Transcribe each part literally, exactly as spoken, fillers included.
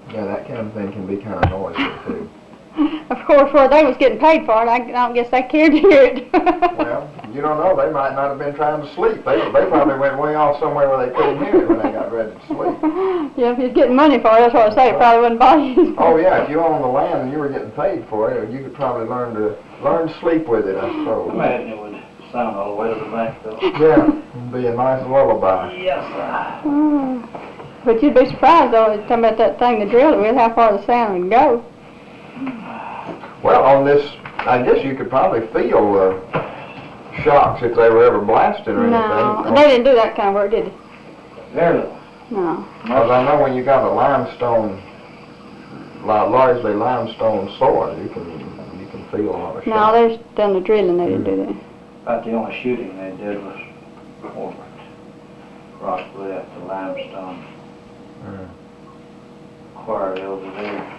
Yeah, that kind of thing can be kind of noisy too. Of course, where they was getting paid for it, I, I don't guess they cared to hear it. Well, you don't know. They might not have been trying to sleep. They they probably went way off somewhere where they couldn't hear it when they got ready to sleep. Yeah, if he's getting money for it, that's what I say. It probably wouldn't bother you. Oh yeah, if you own the land and you were getting paid for it, you could probably learn to learn to sleep with it, I suppose. Imagine it would sound all the way to the back though. Yeah, it'd be a nice lullaby. Yes, sir. Mm. But you'd be surprised though, talking about that thing to drill it with, how far the sound would go. Well, on this, I guess you could probably feel the shocks if they were ever blasted or No, anything. they didn't do that kind of work, did they? Very little. No. Because I know when you got a limestone, li- largely limestone soil, you can you can feel a lot of No, shocks. they done the drilling, they didn't do that. About the only shooting they did was over at Rockwood at the limestone Mm. quarry over there.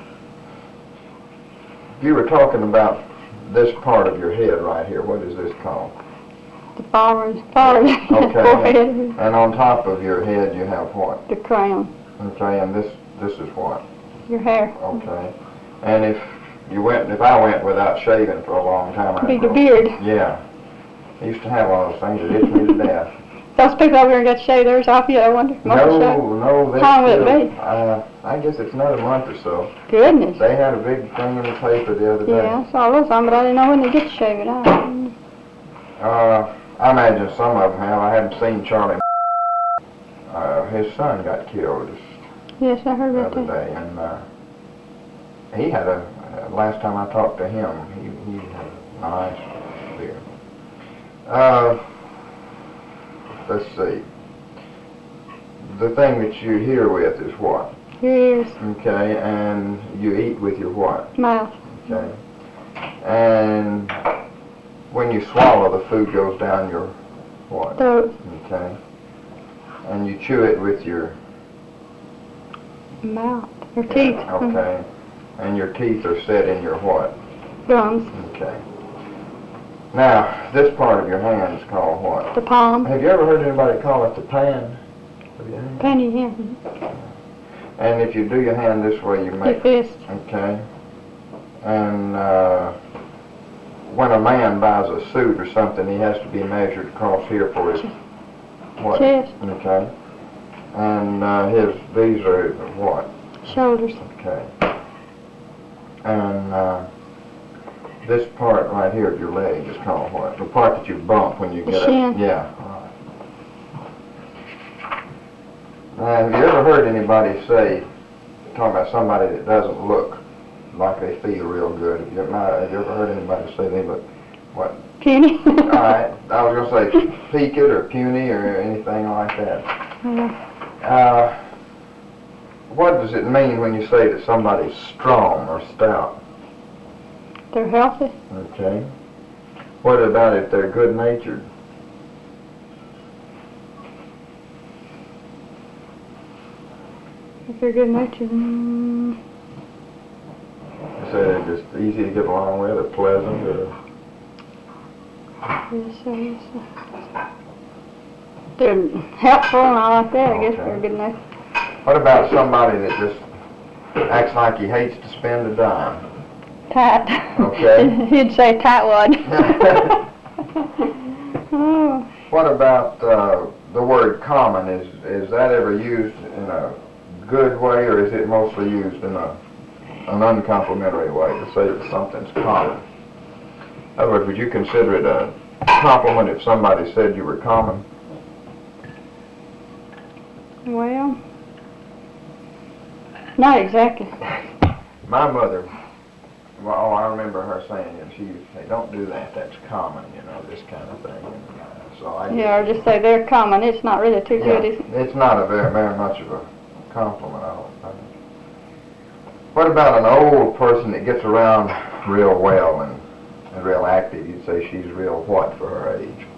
You were talking about this part of your head right here. What is this called? The forward, forward, Okay. forehead, And on top of your head you have what? the crown, Okay, and this this is what? your hair. Okay. And if you went, if I went without shaving for a long time, I'd Be the grow- beard. Yeah. I used to have one of those things that itched me to death. Those people over here and got to shave theirs off yet, I wonder? Most No, shave. no, they How long will it still- be? Uh, I guess it's another month or so. Goodness. They had a big thing in the paper the other day. Yeah, I saw this on, but I didn't know when they get to shave it out. Uh, I imagine some of them have. I haven't seen Charlie. Uh, his son got killed Yes, I heard the about other that. day, and uh, he had a. Uh, last time I talked to him, he, he had a nice beard. Uh, let's see. The thing that you hear with is what? Your ears, Okay, and you eat with your what? mouth, Okay. And when you swallow, the food goes down your what? throat, Okay. And you chew it with your mouth, your teeth, okay. And your teeth are set in your what? gums, Okay. Now, this part of your hand is called what? the palm, Have you ever heard anybody call it the pan of your hand? penny hand, And if you do your hand this way, you your make fist, okay. And uh, when a man buys a suit or something, he has to be measured across here for his what? chest, Okay. And uh, his these are what? shoulders, Okay. And uh, this part right here of your leg is called what? The part that you bump when you The get shin. up. Yeah. Right. Now, have you ever heard anybody say, talking about somebody that doesn't look like they feel real good? Have you, ever- have you ever heard anybody say they look, what? puny. All right. I was going to say peaked or puny or anything like that. Yeah. Uh, what does it mean when you say that somebody's strong or stout? They're healthy. Okay. What about if they're good-natured? If they're good natured. Mm, You say they're just easy to get along with or pleasant or... yes, sir, yes, sir. They're helpful and all like that, I guess Okay. they're good natured. What about somebody that just acts like he hates to spend a dime? Tight. Okay. He'd say tightwad. Oh, What about uh, the word common? Is is that ever used in a good way, or is it mostly used in a an uncomplimentary way to say that something's common? In other words, would you consider it a compliment if somebody said you were common? well, not exactly. My mother, well, oh, I remember her saying it. She used to say, "Don't do that. That's common, you know, this kind of thing." And, uh, so I Yeah, or just say they're common. It's not really too yeah, good, is it? it's not a very, very much of a compliment, I don't think. What about an old person that gets around real well and, and real active? You'd say she's real what for her age?